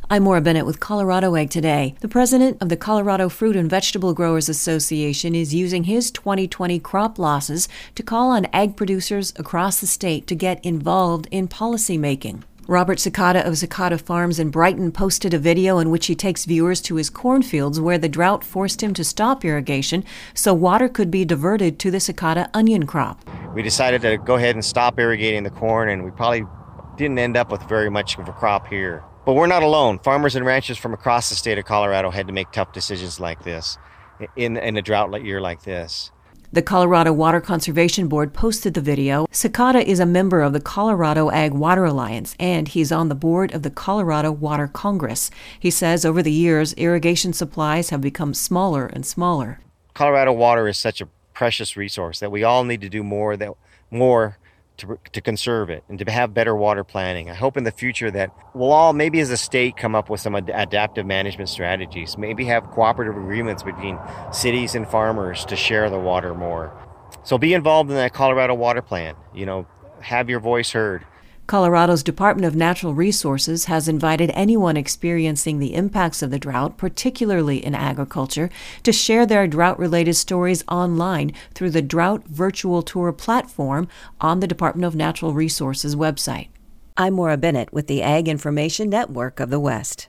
I'm Maura Bennett with Colorado Ag Today. The president of the Colorado Fruit and Vegetable Growers Association is using his 2020 crop losses to call on ag producers across the state to get involved in policy making. Robert Cicada of Cicada Farms in Brighton posted a video in which he takes viewers to his cornfields where the drought forced him to stop irrigation so water could be diverted to the cicada onion crop. We decided to go ahead and stop irrigating the corn, and we probably didn't end up with very much of a crop here. But we're not alone. Farmers and ranchers from across the state of Colorado had to make tough decisions like this in a drought year like this. The Colorado Water Conservation Board posted the video. Cicada is a member of the Colorado Ag Water Alliance, and he's on the board of the Colorado Water Congress. He says over the years, irrigation supplies have become smaller and smaller. Colorado water is such a precious resource that we all need to do more to conserve it and to have better water planning. I hope in the future that we'll all, maybe as a state, come up with some adaptive management strategies, maybe have cooperative agreements between cities and farmers to share the water more. So be involved in that Colorado water plan, have your voice heard. Colorado's Department of Natural Resources has invited anyone experiencing the impacts of the drought, particularly in agriculture, to share their drought-related stories online through the Drought Virtual Tour platform on the Department of Natural Resources website. I'm Maura Bennett with the Ag Information Network of the West.